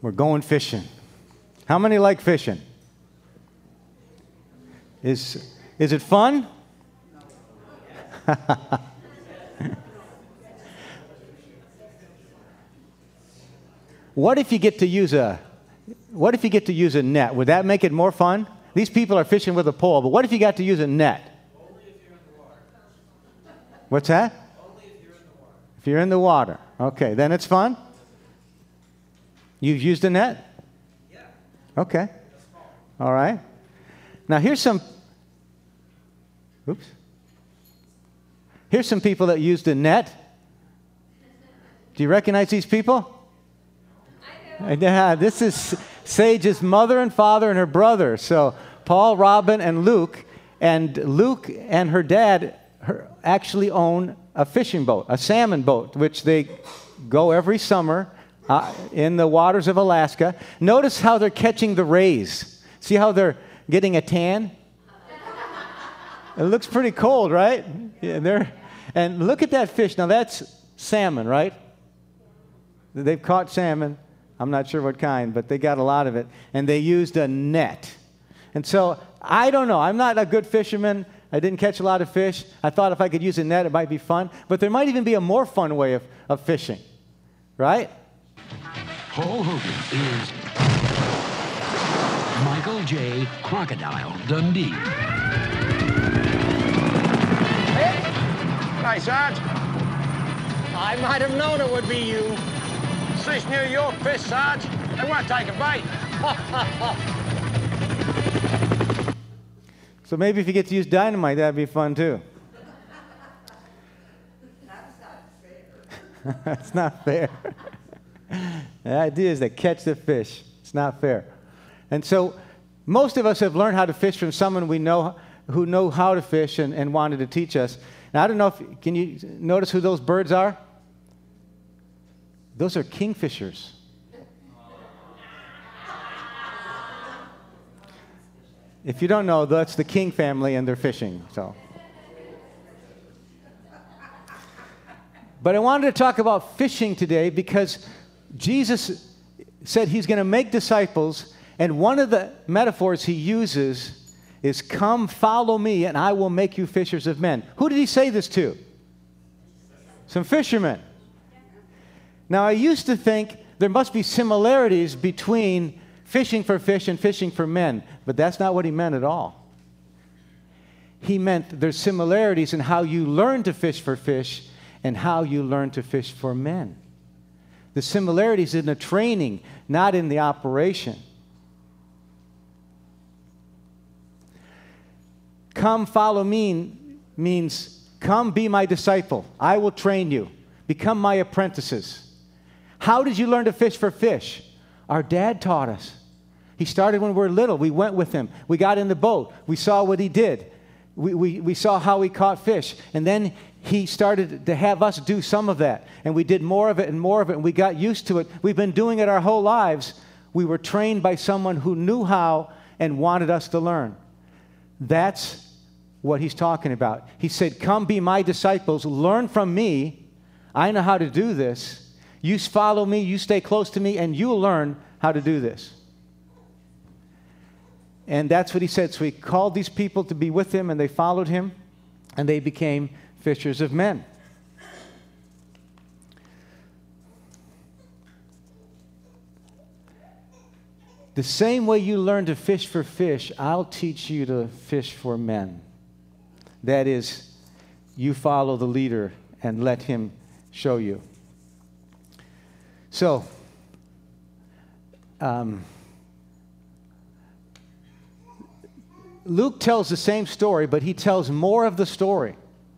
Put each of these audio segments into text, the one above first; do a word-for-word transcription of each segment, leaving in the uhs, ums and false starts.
We're going fishing. How many like fishing? Is, is it fun? What if you get to use a what if you get to use a net? Would that make it more fun? These people are fishing with a pole, but what if you got to use a net? Only if you're in the water. What's that? Only if you're in the water. If you're in the water. Okay, then it's fun? You've used a net? Yeah. Okay. All right. Now here's some Oops. Here's some people that used a net. Do you recognize these people? I do. Yeah, this is Sage's mother and father and her brother. So Paul, Robin, and Luke. And Luke and her dad her, actually own a fishing boat, a salmon boat, which they go every summer uh, in the waters of Alaska. Notice how they're catching the rays. See how they're getting a tan? It looks pretty cold, right? Yeah, they're, and look at that fish. Now, that's salmon, right? They've caught salmon. I'm not sure what kind, but they got a lot of it. And they used a net. And so, I don't know. I'm not a good fisherman. I didn't catch a lot of fish. I thought if I could use a net, it might be fun. But there might even be a more fun way of, of fishing, right? Paul Hogan is Michael J. Crocodile Dundee. Hey, Sarge. I might have known it would be you. Is this New York fish, Sarge? They won't take a bait. So maybe if you get to use dynamite, that'd be fun too. That's not fair. That's not fair. The idea is to catch the fish. It's not fair. And so most of us have learned how to fish from someone we know who know how to fish and, and wanted to teach us. Now, I don't know if, can you notice who those birds are? Those are kingfishers. If you don't know, that's the king family and they're fishing, so. But I wanted to talk about fishing today because Jesus said he's going to make disciples, and one of the metaphors he uses is, come follow me and I will make you fishers of men. Who did he say this to? Some fishermen. Now, I used to think there must be similarities between fishing for fish and fishing for men, but that's not what he meant at all. He meant there's similarities in how you learn to fish for fish and how you learn to fish for men. The similarities in the training, not in the operation. Come follow me means come be my disciple. I will train you. Become my apprentices. How did you learn to fish for fish? Our dad taught us. He started when we were little. We went with him. We got in the boat. We saw what he did. We, we, we saw how he caught fish. And then he started to have us do some of that. And we did more of it and more of it, and we got used to it. We've been doing it our whole lives. We were trained by someone who knew how and wanted us to learn. That's what he's talking about. He said, come be my disciples. Learn from me. I know how to do this. You follow me. You stay close to me, and you'll learn how to do this. And that's what he said. So he called these people to be with him, and they followed him, and they became fishers of men. The same way you learn to fish for fish, I'll teach you to fish for men. That is, you follow the leader and let him show you. So, um, Luke tells the same story, but he tells more of the story.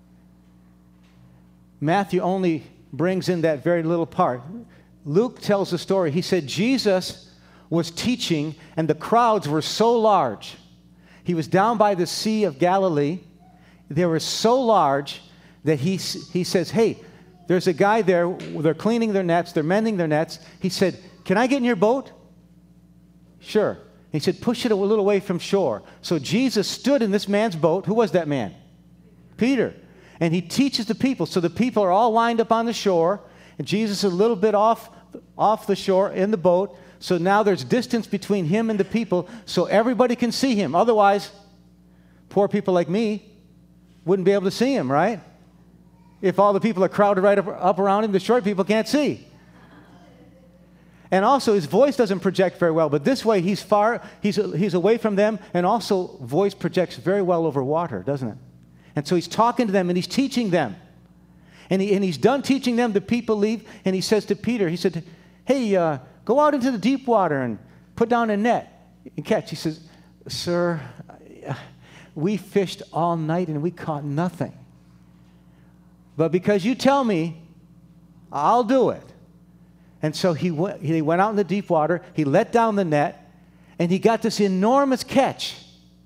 Matthew only brings in that very little part. Luke tells the story. He said Jesus was teaching, and the crowds were so large. He was down by the Sea of Galilee. They were so large that he, he says, hey, there's a guy there. They're cleaning their nets. They're mending their nets. He said, can I get in your boat? Sure. He said, push it a little away from shore. So Jesus stood in this man's boat. Who was that man? Peter. And he teaches the people. So the people are all lined up on the shore. And Jesus is a little bit off off the shore in the boat. So now there's distance between him and the people so everybody can see him. Otherwise, poor people like me wouldn't be able to see him, right? If all the people are crowded right up, up around him, the short people can't see. And also, his voice doesn't project very well, but this way he's far, he's, he's away from them, and also voice projects very well over water, doesn't it? And so he's talking to them, and he's teaching them. And, he, and he's done teaching them, the people leave, and he says to Peter, he said, hey, uh, go out into the deep water and put down a net and catch. He says, sir, we fished all night and we caught nothing. But because you tell me, I'll do it. And so he went, he went out in the deep water, he let down the net, and he got this enormous catch.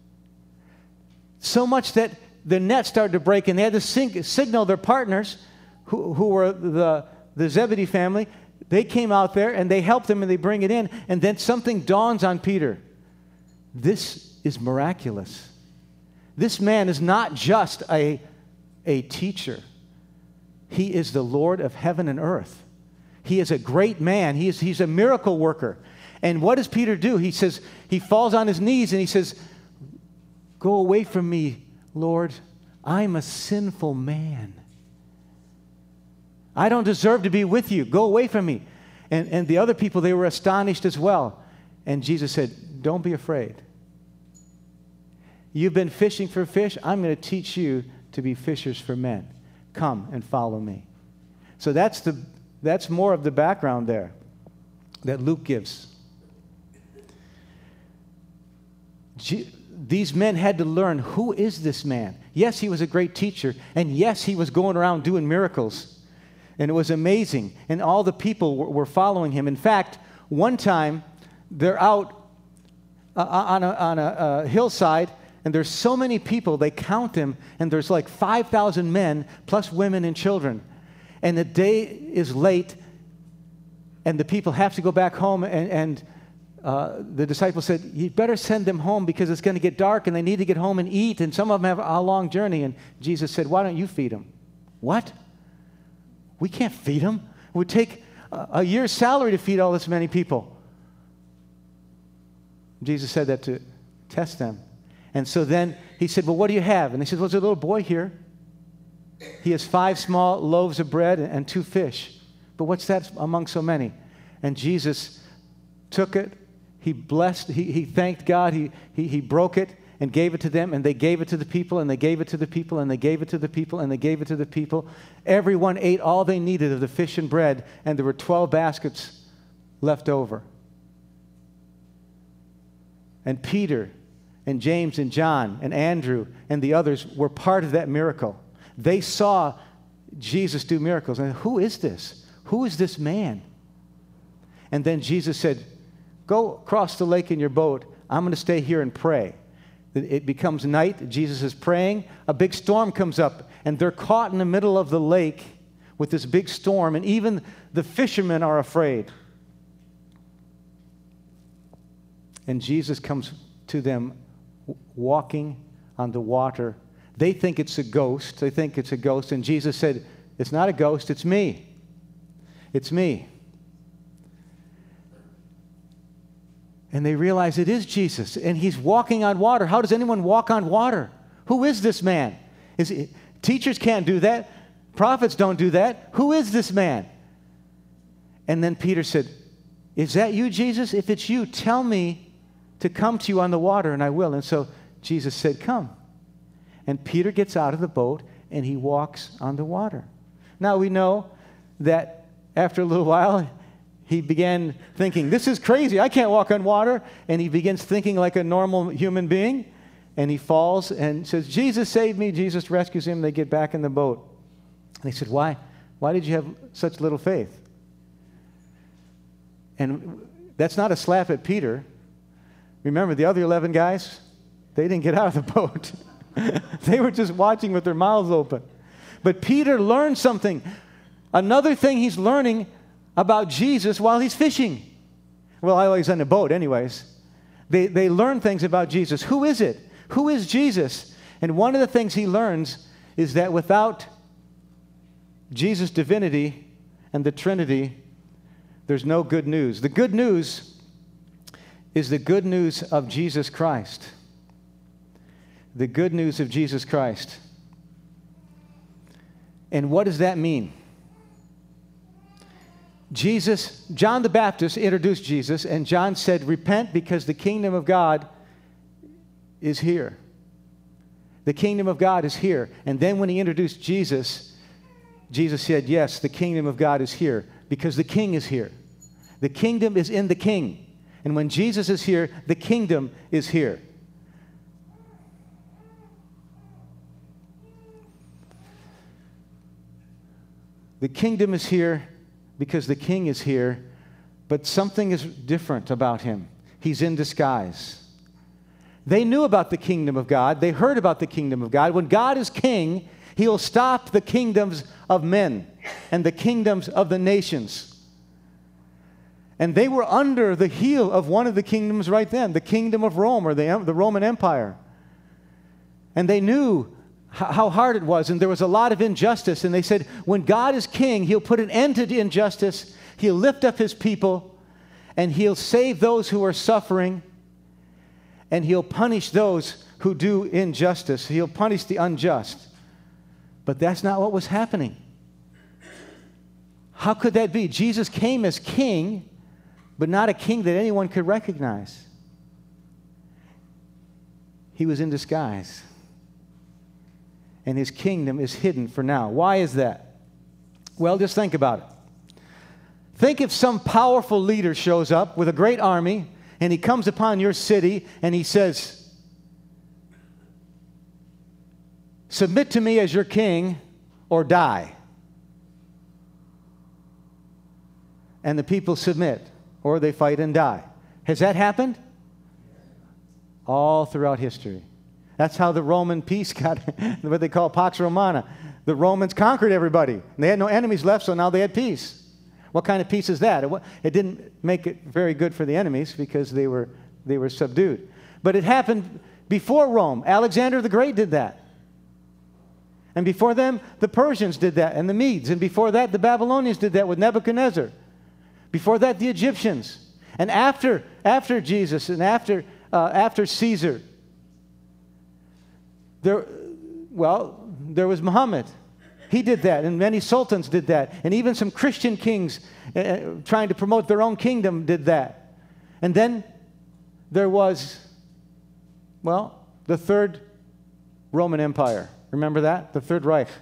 So much that the net started to break, and they had to sing, signal their partners, who, who were the, the Zebedee family. They came out there, and they helped them, and they bring it in. And then something dawns on Peter. This is miraculous. This man is not just a, a teacher. He is the Lord of heaven and earth. He is a great man. He is, he's a miracle worker. And what does Peter do? He says, he falls on his knees and he says, go away from me, Lord. I'm a sinful man. I don't deserve to be with you. Go away from me. And, and the other people, they were astonished as well. And Jesus said, don't be afraid. You've been fishing for fish. I'm going to teach you to be fishers for men. Come and follow me. So that's the that's more of the background there that Luke gives. G- these men had to learn, who is this man? Yes, he was a great teacher, and yes, he was going around doing miracles, and it was amazing, and all the people were, were following him. In fact, one time, they're out uh, on a, on a uh, hillside, and there's so many people, they count them, and there's like five thousand men, plus women and children. And the day is late, and the people have to go back home, and, and uh, the disciples said, you better send them home because it's going to get dark, and they need to get home and eat, and some of them have a long journey. And Jesus said, why don't you feed them? What? We can't feed them. It would take a, a year's salary to feed all this many people. Jesus said that to test them. And so then he said, well, what do you have? And they said, well, there's a little boy here. He has five small loaves of bread and two fish. But what's that among so many? And Jesus took it. He blessed. He, he thanked God. He, he, he broke it and gave it to them. And they gave it to the people. And they gave it to the people. And they gave it to the people. And they gave it to the people. Everyone ate all they needed of the fish and bread. And there were twelve baskets left over. And Peter and James and John and Andrew and the others were part of that miracle. They saw Jesus do miracles. And who is this? Who is this man? And then Jesus said, go across the lake in your boat. I'm going to stay here and pray. It becomes night. Jesus is praying. A big storm comes up, and they're caught in the middle of the lake with this big storm, and even the fishermen are afraid. And Jesus comes to them walking on the water. They think it's a ghost. They think it's a ghost. And Jesus said, it's not a ghost, it's me. It's me. And they realize it is Jesus. And he's walking on water. How does anyone walk on water? Who is this man? Is he, teachers can't do that. Prophets don't do that. Who is this man? And then Peter said, is that you, Jesus? If it's you, tell me to come to you on the water, and I will. And so Jesus said, come. And Peter gets out of the boat, and he walks on the water. Now, we know that after a little while, he began thinking, this is crazy. I can't walk on water. And he begins thinking like a normal human being. And he falls and says, Jesus, save me. Jesus rescues him. They get back in the boat. And they said, why? Why did you have such little faith? And that's not a slap at Peter. Remember, the other eleven guys, they didn't get out of the boat. They were just watching with their mouths open. But Peter learned something. Another thing he's learning about Jesus while he's fishing. Well, while he's on the boat anyways. They, they learn things about Jesus. Who is it? Who is Jesus? And one of the things he learns is that without Jesus' divinity and the Trinity, there's no good news. The good news is the good news of Jesus Christ. The good news of Jesus Christ. And what does that mean? Jesus, John the Baptist introduced Jesus, and John said, repent because the kingdom of God is here. The kingdom of God is here. And then when he introduced Jesus, Jesus said, yes, the kingdom of God is here because the king is here. The kingdom is in the king. And when Jesus is here, the kingdom is here. The kingdom is here because the king is here, but something is different about him. He's in disguise. They knew about the kingdom of God. They heard about the kingdom of God. When God is king, he will stop the kingdoms of men and the kingdoms of the nations. And they were under the heel of one of the kingdoms right then, the kingdom of Rome, or the, the Roman Empire. And they knew how hard it was, and there was a lot of injustice. And they said, when God is king, he'll put an end to injustice, he'll lift up his people, and he'll save those who are suffering, and he'll punish those who do injustice. He'll punish the unjust. But that's not what was happening. How could that be? Jesus came as king, but not a king that anyone could recognize. He was in disguise. And his kingdom is hidden for now. Why is that? Well, just think about it. Think if some powerful leader shows up with a great army, and he comes upon your city, and he says, submit to me as your king, or die. And the people submit, or they fight and die. Has that happened? All throughout history. That's how the Roman peace got, what they call Pax Romana. The Romans conquered everybody. And they had no enemies left, so now they had peace. What kind of peace is that? It, it didn't make it very good for the enemies because they were, they were subdued. But it happened before Rome. Alexander the Great did that. And before them, the Persians did that, and the Medes. And before that, the Babylonians did that with Nebuchadnezzar. Before that, the Egyptians. And after, after Jesus and after, uh, after Caesar, There, well, there was Muhammad. He did that, and many sultans did that. And even some Christian kings uh, trying to promote their own kingdom did that. And then there was, well, the Third Roman Empire. Remember that? The Third Reich.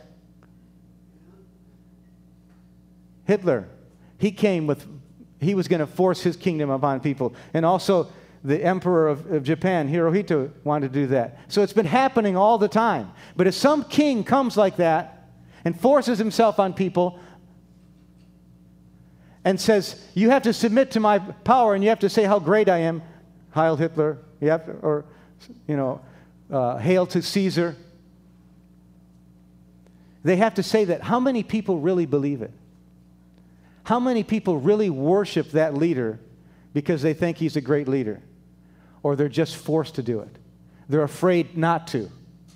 Hitler. He came with, he was going to force his kingdom upon people. And also the emperor of, of Japan, Hirohito, wanted to do that. So it's been happening all the time. But if some king comes like that and forces himself on people and says, you have to submit to my power and you have to say how great I am, Heil Hitler, you have to, or, you know, uh, hail to Caesar. They have to say that. How many people really believe it? How many people really worship that leader because they think he's a great leader? Or they're just forced to do it. They're afraid not to.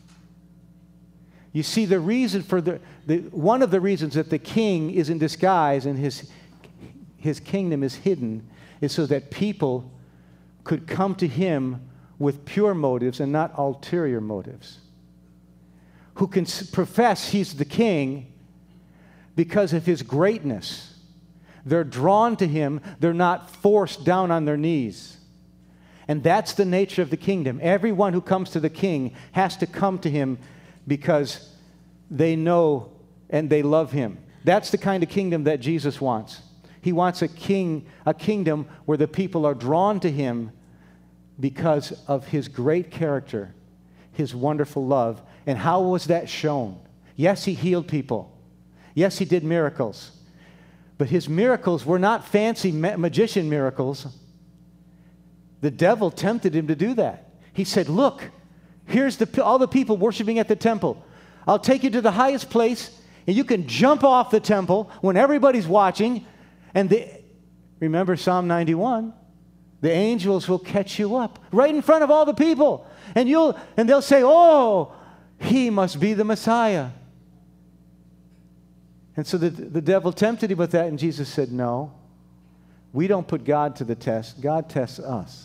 You see, the reason for the, the one of the reasons that the king is in disguise and his, his kingdom is hidden is so that people could come to him with pure motives and not ulterior motives. Who can profess he's the king because of his greatness. They're drawn to him. They're not forced down on their knees. And that's the nature of the kingdom. Everyone who comes to the king has to come to him because they know and they love him. That's the kind of kingdom that Jesus wants. He wants a king, a kingdom where the people are drawn to him because of his great character, his wonderful love. And how was that shown? Yes, he healed people. Yes, he did miracles. But his miracles were not fancy ma- magician miracles. The devil tempted him to do that. He said, look, here's the, all the people worshiping at the temple. I'll take you to the highest place, and you can jump off the temple when everybody's watching. And the, remember Psalm ninety-one, the angels will catch you up right in front of all the people. And, you'll, and they'll say, oh, he must be the Messiah. And so the, the devil tempted him with that, and Jesus said, no. We don't put God to the test. God tests us.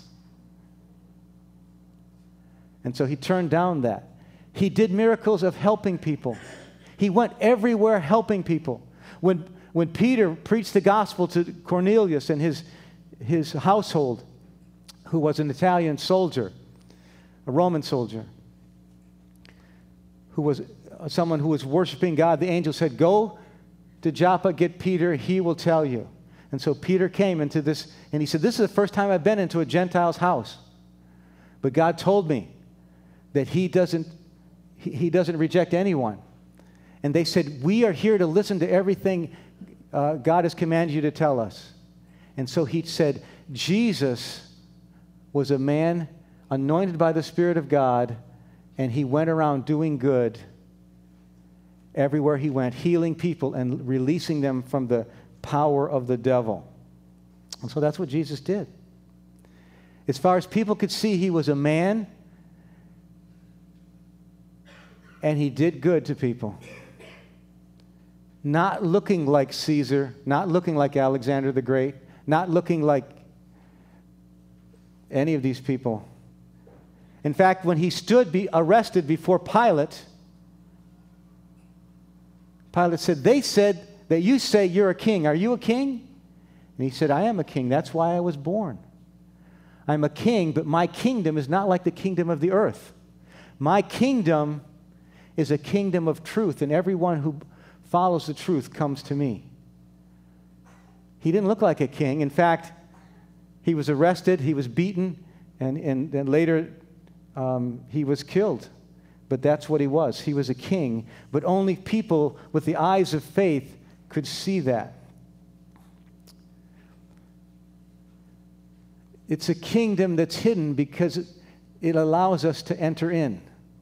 And so he turned down that. He did miracles of helping people. He went everywhere helping people. When, when Peter preached the gospel to Cornelius and his, his household, who was an Italian soldier, a Roman soldier, who was someone who was worshiping God, the angel said, go to Joppa, get Peter, he will tell you. And so Peter came into this, and he said, this is the first time I've been into a Gentile's house. But God told me that he doesn't, he, he doesn't reject anyone. And they said, we are here to listen to everything uh, God has commanded you to tell us. And so he said, Jesus was a man anointed by the Spirit of God, and he went around doing good everywhere he went, healing people and releasing them from the power of the devil. And so that's what Jesus did. As far as people could see, he was a man, and he did good to people. Not looking like Caesar, not looking like Alexander the Great, not looking like any of these people. In fact, when he stood be arrested before Pilate, Pilate said, they said that you say you're a king. Are you a king? And he said, I am a king. That's why I was born. I'm a king, but my kingdom is not like the kingdom of the earth. My kingdom is a kingdom of truth, and everyone who follows the truth comes to me. He didn't look like a king. In fact, he was arrested, he was beaten, and, and, and later um, he was killed. But that's what he was. He was a king, but only people with the eyes of faith could see that. It's a kingdom that's hidden because it, it allows us to enter in.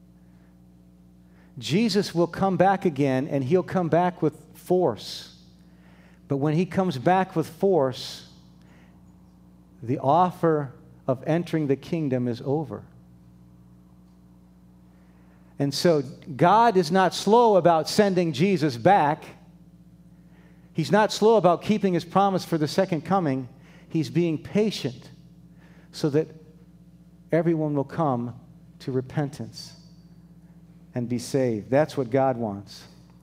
Jesus will come back again, and he'll come back with force. But when he comes back with force, the offer of entering the kingdom is over. And so God is not slow about sending Jesus back. He's not slow about keeping his promise for the second coming. He's being patient so that everyone will come to repentance and be saved. That's what God wants.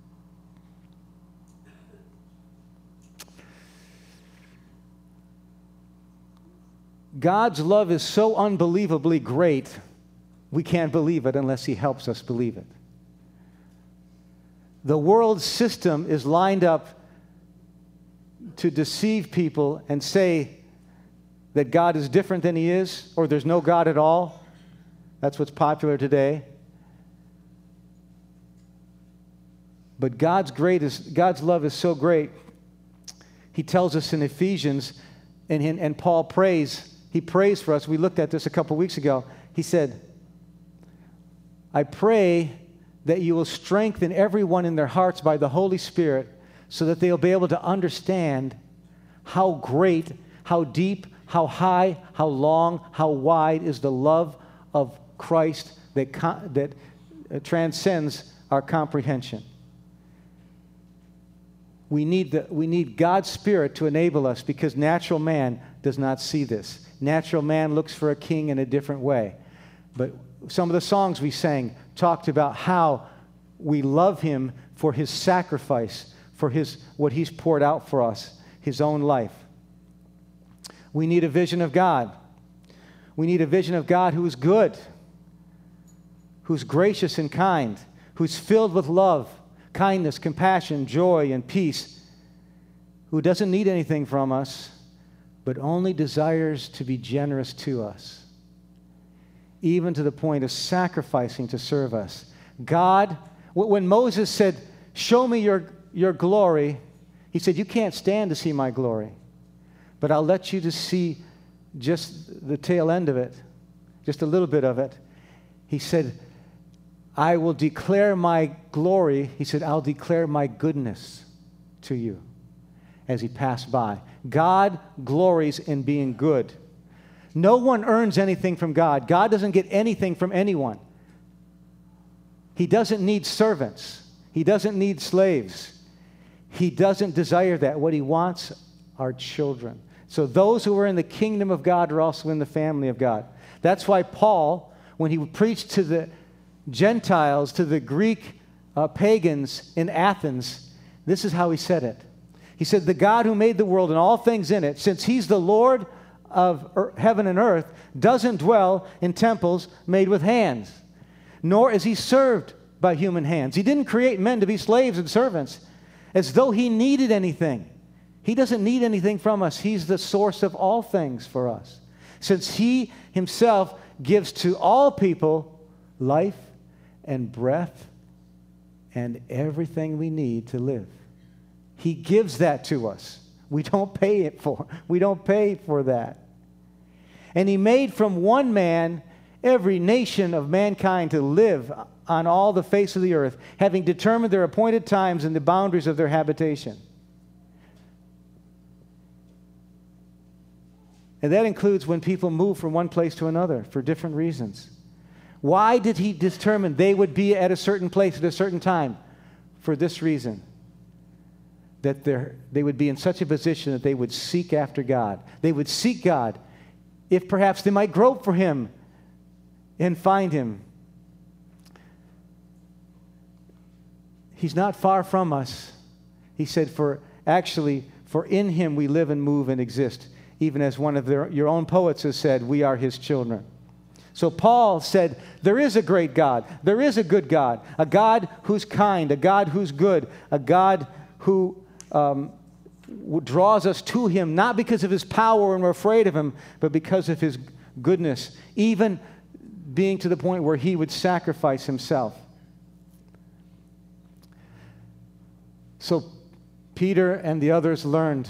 God's love is so unbelievably great, we can't believe it unless he helps us believe it. The world system is lined up to deceive people and say that God is different than he is, or there's no God at all. That's what's popular today. But God's great is, God's love is so great. He tells us in Ephesians, and, and Paul prays, he prays for us. We looked at this a couple weeks ago. He said, I pray that you will strengthen everyone in their hearts by the Holy Spirit so that they'll be able to understand how great, how deep, how high, how long, how wide is the love of Christ that, that transcends our comprehension. We need, the, we need God's Spirit to enable us because natural man does not see this. Natural man looks for a king in a different way. But some of the songs we sang talked about how we love him for his sacrifice, for his what he's poured out for us, his own life. We need a vision of God. We need a vision of God who is good, who's gracious and kind, who's filled with love, kindness, compassion, joy, and peace, who doesn't need anything from us, but only desires to be generous to us, even to the point of sacrificing to serve us. God, when Moses said, show me your, your glory, he said, you can't stand to see my glory, but I'll let you to see just the tail end of it, just a little bit of it. He said, I will declare my glory. He said, I'll declare my goodness to you as he passed by. God glories in being good. No one earns anything from God. God doesn't get anything from anyone. He doesn't need servants. He doesn't need slaves. He doesn't desire that. What he wants are children. So those who are in the kingdom of God are also in the family of God. That's why Paul, when he preached to the Gentiles, to the Greek uh, pagans in Athens, this is how he said it. He said, the God who made the world and all things in it, since he's the Lord of earth, heaven and earth, doesn't dwell in temples made with hands, nor is he served by human hands. He didn't create men to be slaves and servants as though he needed anything. He doesn't need anything from us. He's the source of all things for us. Since he himself gives to all people life and breath and everything we need to live. He gives that to us. We don't pay it for. We don't pay for that. And he made from one man every nation of mankind to live on all the face of the earth, having determined their appointed times and the boundaries of their habitation. And that includes when people move from one place to another for different reasons. Why did he determine they would be at a certain place at a certain time? For this reason. That they would be in such a position that they would seek after God. They would seek God, if perhaps they might grope for him and find him. He's not far from us. He said, for actually, for in him we live and move and exist. Even as one of their, your own poets has said, we are his children. So Paul said, there is a great God. There is a good God. A God who's kind. A God who's good. A God who um, draws us to him, not because of his power and we're afraid of him, but because of his goodness. Even being to the point where he would sacrifice himself. So Peter and the others learned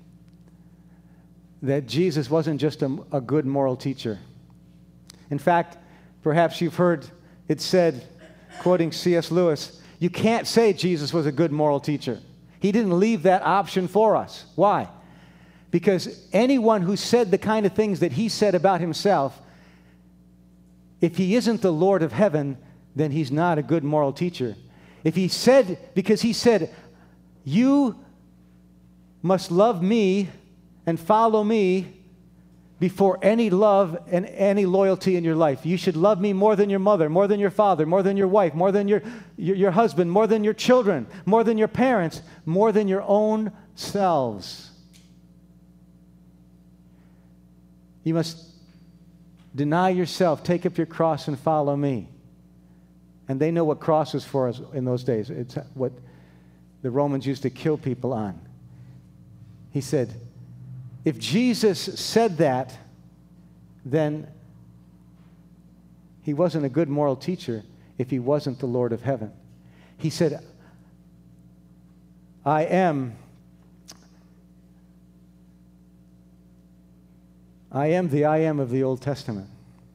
that Jesus wasn't just a, a good moral teacher. In fact, perhaps you've heard it said, quoting C S Lewis, you can't say Jesus was a good moral teacher. He didn't leave that option for us. Why? Because anyone who said the kind of things that he said about himself, if he isn't the Lord of heaven, then he's not a good moral teacher. If he said, because he said, you must love me and follow me before any love and any loyalty in your life. You should love me more than your mother, more than your father, more than your wife, more than your, your, your husband, more than your children, more than your parents, more than your own selves. You must deny yourself, take up your cross and follow me. And they know what cross was for us in those days. It's what the Romans used to kill people on. He said, if Jesus said that, then he wasn't a good moral teacher if he wasn't the Lord of heaven. He said, I am, I am the I am of the Old Testament.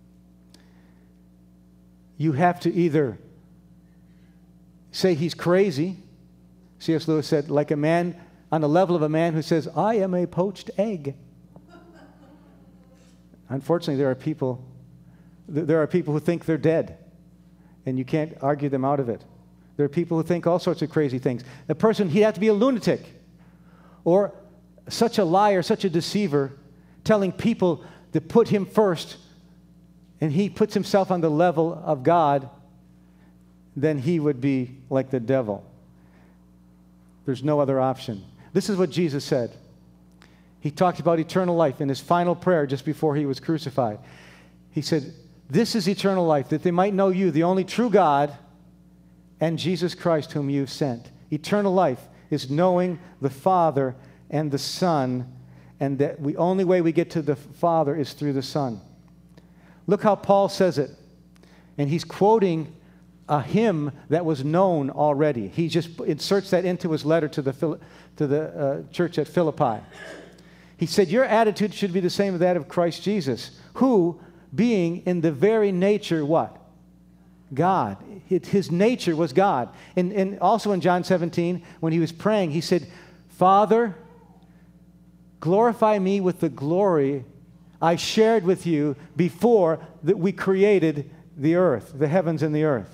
You have to either say he's crazy. C S Lewis said, like a man on the level of a man who says, I am a poached egg. Unfortunately, there are people, there are people who think they're dead, and you can't argue them out of it. There are people who think all sorts of crazy things. A person, he'd have to be a lunatic, or such a liar, such a deceiver, telling people to put him first, and he puts himself on the level of God, then he would be like the devil. There's no other option. This is what Jesus said. He talked about eternal life in his final prayer just before he was crucified. He said, this is eternal life, that they might know you, the only true God, and Jesus Christ whom you've sent. Eternal life is knowing the Father and the Son, and that the only way we get to the Father is through the Son. Look how Paul says it. And he's quoting a hymn that was known already. He just inserts that into his letter to the, to the uh, church at Philippi. He said, your attitude should be the same as that of Christ Jesus, who, being in the very nature, what? God. His nature was God. And, and also in John seventeen, when he was praying, he said, Father, glorify me with the glory I shared with you before that we created the earth, the heavens and the earth.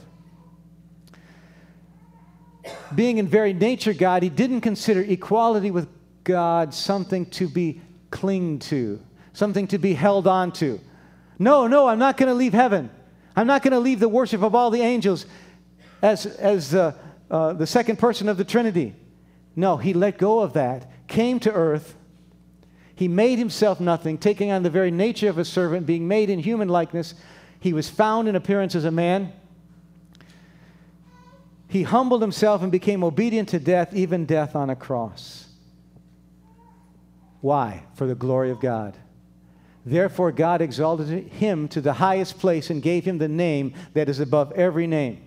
Being in very nature God, he didn't consider equality with God something to be cling to, something to be held on to. No, no, I'm not going to leave heaven. I'm not going to leave the worship of all the angels as, as uh, uh, the second person of the Trinity. No, he let go of that, came to earth. He made himself nothing, taking on the very nature of a servant, being made in human likeness. He was found in appearance as a man. He humbled himself and became obedient to death, even death on a cross. Why? For the glory of God. Therefore, God exalted him to the highest place and gave him the name that is above every name.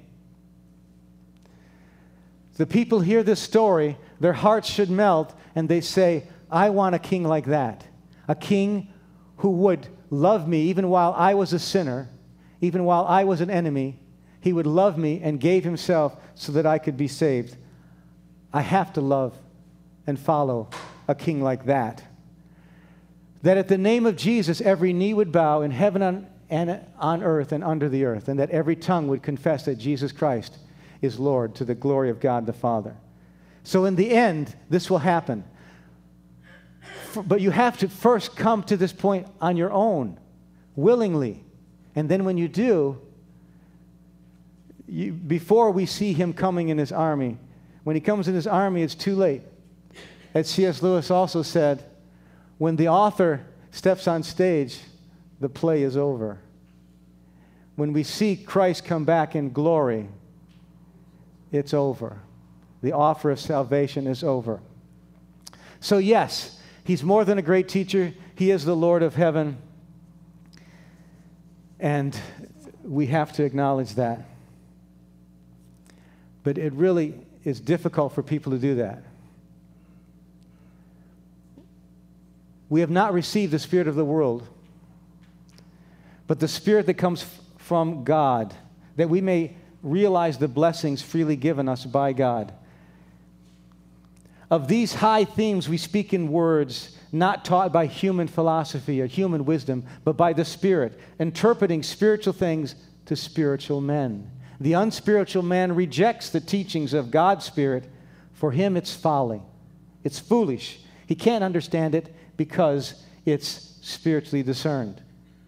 The people hear this story, their hearts should melt, and they say, I want a king like that. A king who would love me even while I was a sinner, even while I was an enemy. He would love me and gave himself so that I could be saved. I have to love and follow a king like that. That at the name of Jesus, every knee would bow in heaven on, and on earth and under the earth, and that every tongue would confess that Jesus Christ is Lord, to the glory of God the Father. So in the end, this will happen. But you have to first come to this point on your own, willingly. And then when you do, you, before we see him coming in his army, when he comes in his army, it's too late. As C S Lewis also said, when the author steps on stage, the play is over. When we see Christ come back in glory, it's over. The offer of salvation is over. So yes, he's more than a great teacher. He is the Lord of heaven. And we have to acknowledge that. But it really is difficult for people to do that. We have not received the spirit of the world, but the spirit that comes f- from God, that we may realize the blessings freely given us by God. Of these high themes we speak in words not taught by human philosophy or human wisdom, but by the Spirit, interpreting spiritual things to spiritual men. The unspiritual man rejects the teachings of God's Spirit. For him it's folly. It's foolish. He can't understand it because it's spiritually discerned.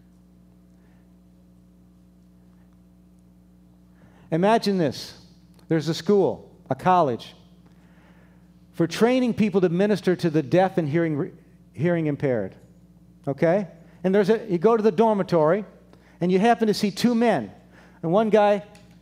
Imagine this. There's a school, a college, for training people to minister to the deaf and hearing hearing impaired. Okay? And there's a you go to the dormitory and you happen to see two men. And one guy,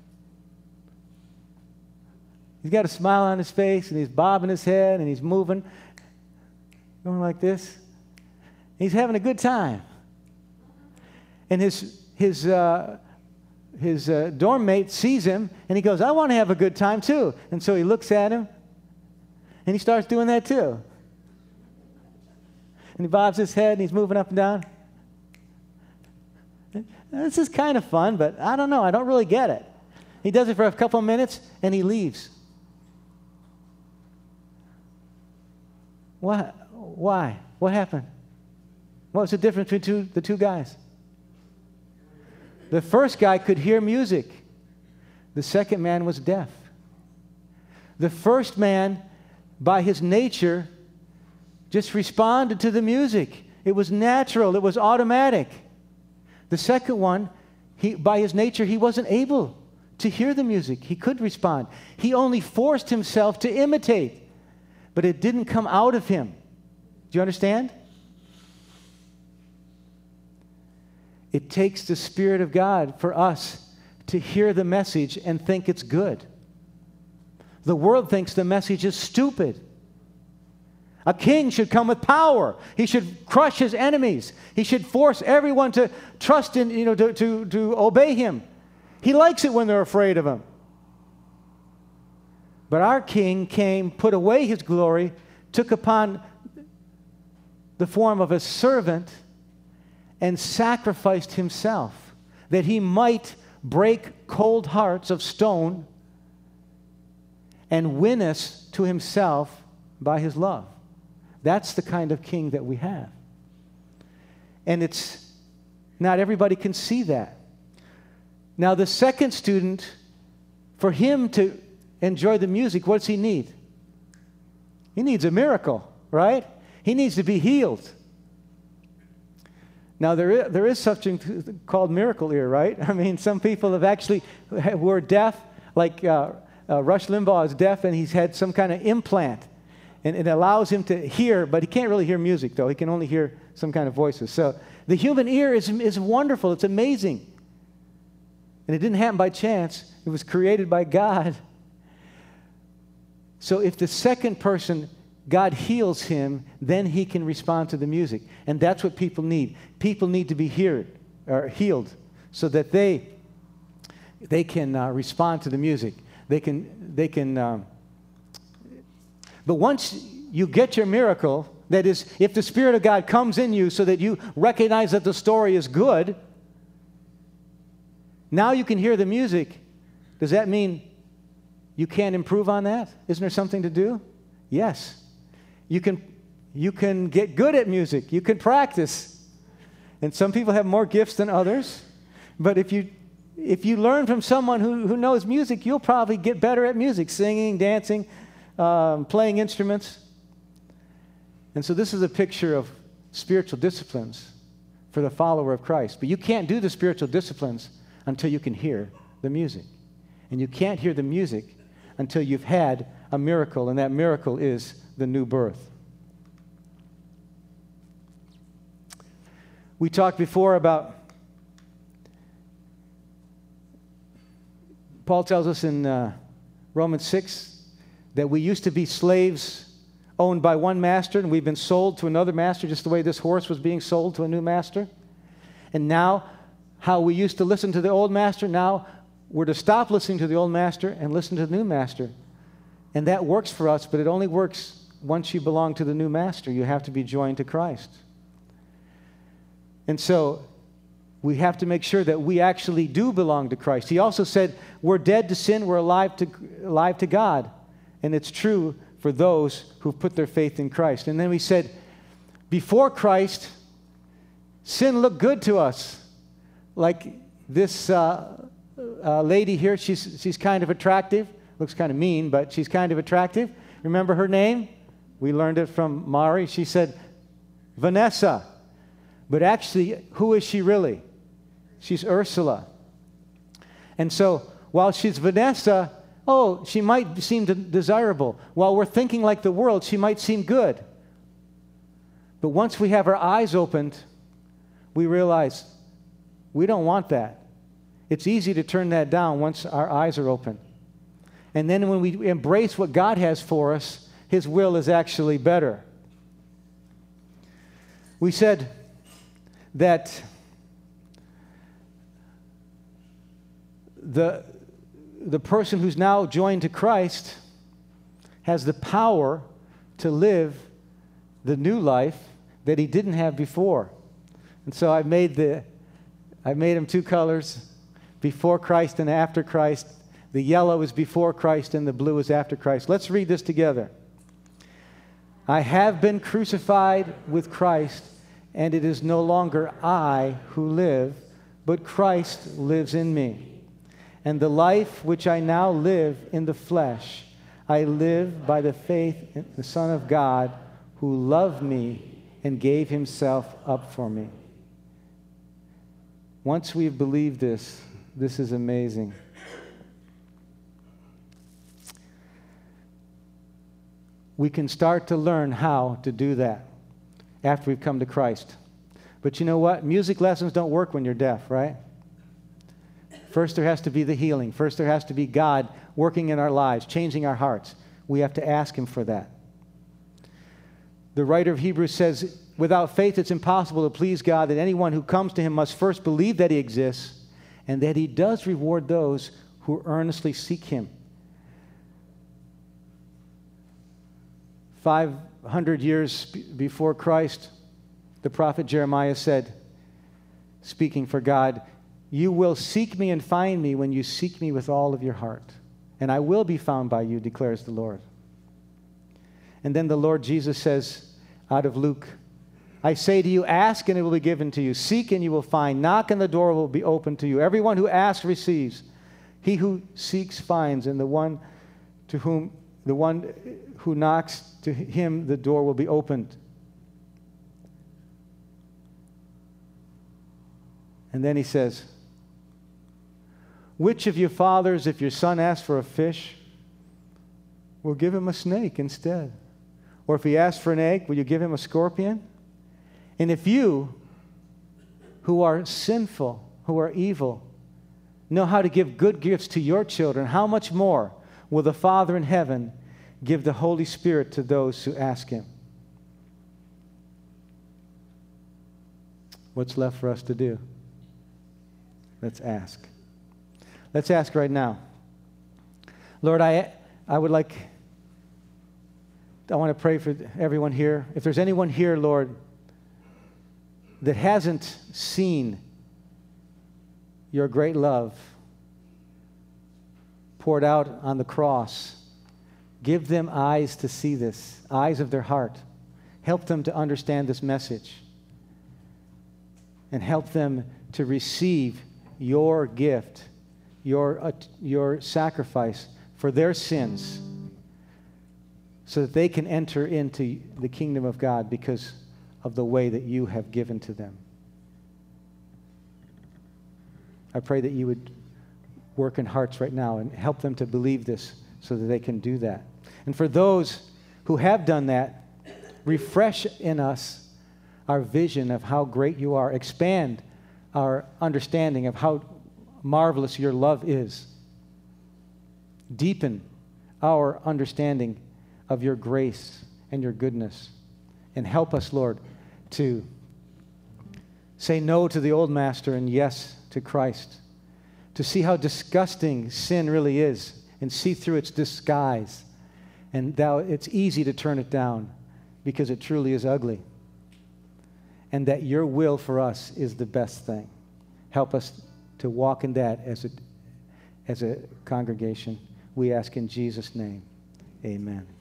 he's got a smile on his face and he's bobbing his head and he's moving, going like this. He's having a good time. And his his uh, his uh, dorm mate sees him and he goes, I want to have a good time too. And so he looks at him and he starts doing that too. And he bobs his head and he's moving up and down. This is kind of fun, but I don't know. I don't really get it. He does it for a couple of minutes and he leaves. What? Why? What happened? What was the difference between two, the two guys? The first guy could hear music. The second man was deaf. The first man, by his nature, just responded to the music. It was natural. It was automatic. The second one, he, by his nature, he wasn't able to hear the music. He could respond. He only forced himself to imitate, but it didn't come out of him. Do you understand? It takes the Spirit of God for us to hear the message and think it's good. The world thinks the message is stupid. A king should come with power. He should crush his enemies. He should force everyone to trust in, you know, to, to, to obey him. He likes it when they're afraid of him. But our king came, put away his glory, took upon the form of a servant, and sacrificed himself that he might break cold hearts of stone and win us to himself by his love. That's the kind of king that we have. And it's not everybody can see that. Now, the second student, for him to enjoy the music, what does he need? He needs a miracle, right? He needs to be healed. Now, there is, there is something called miracle ear, right? I mean, some people have actually, who are deaf, like uh, uh, Rush Limbaugh is deaf, and he's had some kind of implant. And it allows him to hear, but he can't really hear music, though. He can only hear some kind of voices. So the human ear is, is wonderful. It's amazing. And it didn't happen by chance. It was created by God. So if the second person, God heals him, then he can respond to the music. And that's what people need. People need to be heard, or healed so that they, they can uh, respond to the music. They can, they can um, but once you get your miracle, that is, if the Spirit of God comes in you so that you recognize that the story is good, now you can hear the music. Does that mean you can't improve on that? Isn't there something to do? Yes. You can, you can get good at music. You can practice. And some people have more gifts than others. But if you, if you learn from someone who, who knows music, you'll probably get better at music, singing, dancing, um, playing instruments. And so this is a picture of spiritual disciplines for the follower of Christ. But you can't do the spiritual disciplines until you can hear the music. And you can't hear the music until you've had a miracle, and that miracle is the new birth. We talked before about, Paul tells us in uh, Romans six that we used to be slaves owned by one master, and we've been sold to another master, just the way this horse was being sold to a new master. And now, how we used to listen to the old master, now we're to stop listening to the old master and listen to the new master. And that works for us, but it only works once you belong to the new master. You have to be joined to Christ. And so we have to make sure that we actually do belong to Christ. He also said, we're dead to sin, we're alive to, alive to God. And it's true for those who've put their faith in Christ. And then we said, before Christ, sin looked good to us. Like this uh, uh, lady here, she's, she's kind of attractive. Looks kind of mean, but she's kind of attractive. Remember her name? We learned it from Mari. She said, Vanessa. But actually, who is she really? She's Ursula. And so, while she's Vanessa, oh, she might seem desirable. While we're thinking like the world, she might seem good. But once we have our eyes opened, we realize we don't want that. It's easy to turn that down once our eyes are open. And then when we embrace what God has for us, His will is actually better. We said that the, the person who's now joined to Christ has the power to live the new life that he didn't have before. And so I made the I made them two colors, before Christ and after Christ. The yellow is before Christ and the blue is after Christ. Let's read this together. I have been crucified with Christ, and it is no longer I who live, but Christ lives in me. And the life which I now live in the flesh, I live by the faith in the Son of God, who loved me and gave himself up for me. Once we've believed this, this is amazing. We can start to learn how to do that after we've come to Christ. But you know what? Music lessons don't work when you're deaf, right? First there has to be the healing. First there has to be God working in our lives, changing our hearts. We have to ask Him for that. The writer of Hebrews says, without faith it's impossible to please God, that anyone who comes to Him must first believe that He exists and that He does reward those who earnestly seek Him. Five hundred years before Christ, the prophet Jeremiah said, speaking for God, you will seek me and find me when you seek me with all of your heart. And I will be found by you, declares the Lord. And then the Lord Jesus says out of Luke, I say to you, ask and it will be given to you. Seek and you will find. Knock and the door will be opened to you. Everyone who asks receives. He who seeks finds. And the one to whom, the one who knocks, to him the door will be opened. And then he says, which of you fathers, if your son asks for a fish, will give him a snake instead? Or if he asks for an egg, will you give him a scorpion? And if you, who are sinful, who are evil, know how to give good gifts to your children, how much more will the Father in heaven give the Holy Spirit to those who ask him? What's left for us to do? Let's ask. Let's ask right now. Lord, I, I would like, I want to pray for everyone here. If there's anyone here, Lord, that hasn't seen your great love poured out on the cross, give them eyes to see this, eyes of their heart. Help them to understand this message. And help them to receive your gift, your, uh, your sacrifice for their sins, so that they can enter into the kingdom of God because of the way that you have given to them. I pray that you would work in hearts right now and help them to believe this so that they can do that. And for those who have done that, refresh in us our vision of how great you are. Expand our understanding of how marvelous your love is. Deepen our understanding of your grace and your goodness. And help us, Lord, to say no to the old master and yes to Christ. To see how disgusting sin really is and see through its disguise. And thou, it's easy to turn it down because it truly is ugly. And that your will for us is the best thing. Help us to walk in that as a, as a congregation. We ask in Jesus' name. Amen.